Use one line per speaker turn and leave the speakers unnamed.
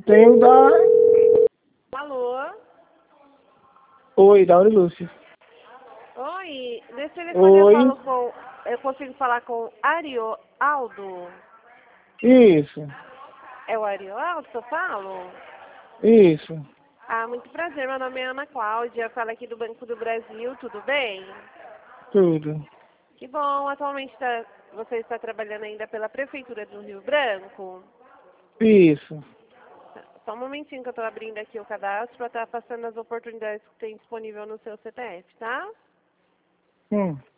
Tem o da...
Alô?
Oi, da Lúcia.
Oi, nesse telefone
Oi.
eu consigo falar com Arioaldo?
Isso.
É o Arioaldo que eu falo?
Isso.
Ah, muito prazer, meu nome é Ana Cláudia, eu falo aqui do Banco do Brasil, tudo bem?
Tudo.
Que bom, atualmente você está trabalhando ainda pela Prefeitura do Rio Branco?
Isso.
Só um momentinho que eu estou abrindo aqui o cadastro para estar passando as oportunidades que tem disponível no seu CPF, tá?